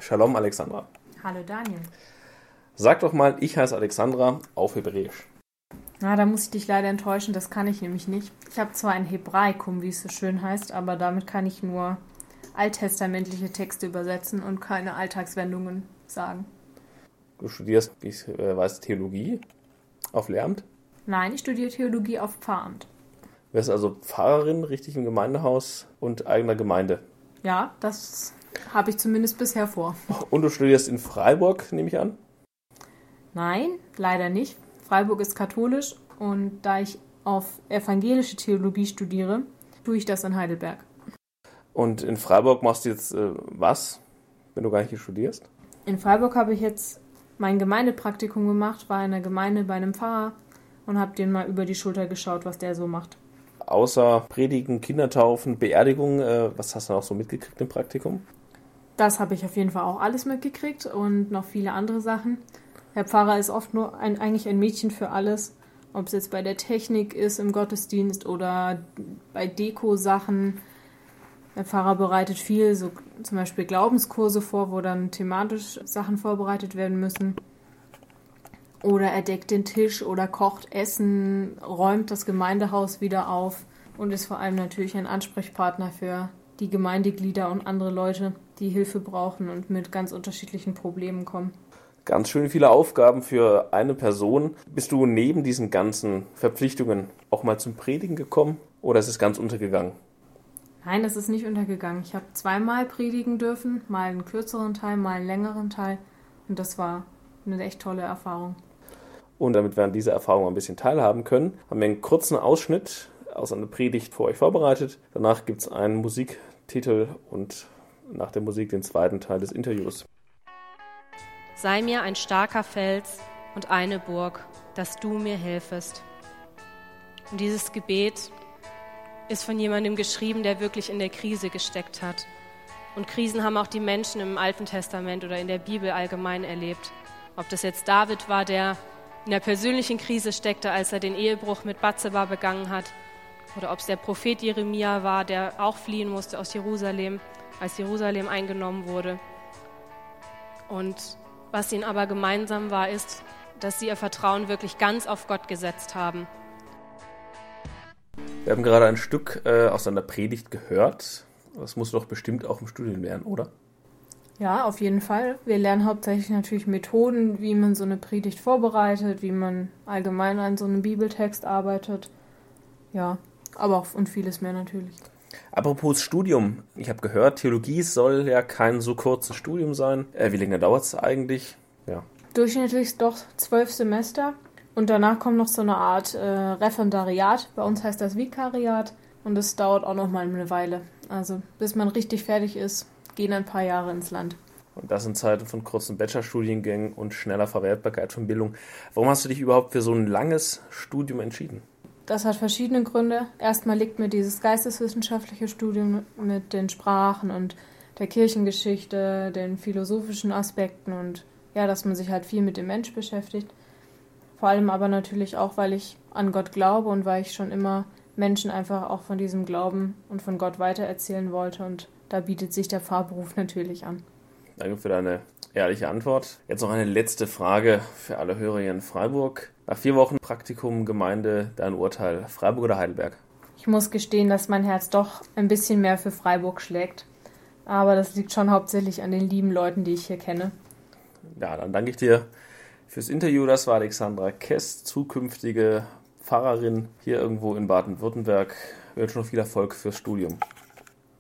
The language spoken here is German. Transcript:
Shalom Alexandra. Hallo Daniel. Sag doch mal, ich heiße Alexandra auf Hebräisch. Na, da muss ich dich leider enttäuschen, das kann ich nämlich nicht. Ich habe zwar ein Hebraikum, wie es so schön heißt, aber damit kann ich nur alttestamentliche Texte übersetzen und keine Alltagswendungen sagen. Du studierst, wie ich weiß, Theologie auf Lehramt. Nein, ich studiere Theologie auf Pfarramt. Du bist also Pfarrerin, richtig im Gemeindehaus und eigener Gemeinde. Ja, das habe ich zumindest bisher vor. Und du studierst in Freiburg, nehme ich an? Nein, leider nicht. Freiburg ist katholisch und da ich auf evangelische Theologie studiere, tue ich das in Heidelberg. Und in Freiburg machst du jetzt was, wenn du gar nicht hier studierst? In Freiburg habe ich jetzt mein Gemeindepraktikum gemacht, war in einer Gemeinde bei einem Pfarrer und habe den mal über die Schulter geschaut, was der so macht. Außer Predigen, Kindertaufen, Beerdigungen, was hast du noch so mitgekriegt im Praktikum? Das habe ich auf jeden Fall auch alles mitgekriegt und noch viele andere Sachen. Der Pfarrer ist oft nur eigentlich ein Mädchen für alles, ob es jetzt bei der Technik ist, im Gottesdienst oder bei Deko-Sachen. Der Pfarrer bereitet viel, so zum Beispiel Glaubenskurse vor, wo dann thematisch Sachen vorbereitet werden müssen. Oder er deckt den Tisch oder kocht Essen, räumt das Gemeindehaus wieder auf und ist vor allem natürlich ein Ansprechpartner für die Gemeindeglieder und andere Leute, die Hilfe brauchen und mit ganz unterschiedlichen Problemen kommen. Ganz schön viele Aufgaben für eine Person. Bist du neben diesen ganzen Verpflichtungen auch mal zum Predigen gekommen oder ist es ganz untergegangen? Nein, das ist nicht untergegangen. Ich habe zweimal predigen dürfen, mal einen kürzeren Teil, mal einen längeren Teil und das war eine echt tolle Erfahrung. Und damit wir an dieser Erfahrung ein bisschen teilhaben können, haben wir einen kurzen Ausschnitt aus einer Predigt für euch vorbereitet. Danach gibt es einen Musiktitel und nach der Musik den zweiten Teil des Interviews. Sei mir ein starker Fels und eine Burg, dass du mir hilfest. Und dieses Gebet ist von jemandem geschrieben, der wirklich in der Krise gesteckt hat. Und Krisen haben auch die Menschen im Alten Testament oder in der Bibel allgemein erlebt. Ob das jetzt David war, der in der persönlichen Krise steckte, als er den Ehebruch mit Batseba begangen hat, oder ob es der Prophet Jeremia war, der auch fliehen musste aus Jerusalem, als Jerusalem eingenommen wurde. Und was ihnen aber gemeinsam war, ist, dass sie ihr Vertrauen wirklich ganz auf Gott gesetzt haben. Wir haben gerade ein Stück aus einer Predigt gehört. Das muss doch bestimmt auch im Studium lernen, oder? Ja, auf jeden Fall. Wir lernen hauptsächlich natürlich Methoden, wie man so eine Predigt vorbereitet, wie man allgemein an so einem Bibeltext arbeitet. Ja, aber auch und vieles mehr natürlich. Apropos Studium. Ich habe gehört, Theologie soll ja kein so kurzes Studium sein. Wie lange dauert es eigentlich? Ja. Durchschnittlich doch 12 Semester. Und danach kommt noch so eine Art Referendariat. Bei uns heißt das Vikariat. Und das dauert auch noch mal eine Weile. Also bis man richtig fertig ist, gehen ein paar Jahre ins Land. Und das in Zeiten von kurzen Bachelorstudiengängen und schneller Verwertbarkeit von Bildung. Warum hast du dich überhaupt für so ein langes Studium entschieden? Das hat verschiedene Gründe. Erstmal liegt mir dieses geisteswissenschaftliche Studium mit den Sprachen und der Kirchengeschichte, den philosophischen Aspekten und ja, dass man sich halt viel mit dem Mensch beschäftigt. Vor allem aber natürlich auch, weil ich an Gott glaube und weil ich schon immer Menschen einfach auch von diesem Glauben und von Gott weitererzählen wollte und da bietet sich der Pfarrberuf natürlich an. Danke für deine ehrliche Antwort. Jetzt noch eine letzte Frage für alle Hörer hier in Freiburg. Nach 4 Wochen Praktikum, Gemeinde, dein Urteil, Freiburg oder Heidelberg? Ich muss gestehen, dass mein Herz doch ein bisschen mehr für Freiburg schlägt. Aber das liegt schon hauptsächlich an den lieben Leuten, die ich hier kenne. Ja, dann danke ich dir fürs Interview. Das war Alexandra Kess, zukünftige Pfarrerin hier irgendwo in Baden-Württemberg. Wir wünschen noch viel Erfolg fürs Studium.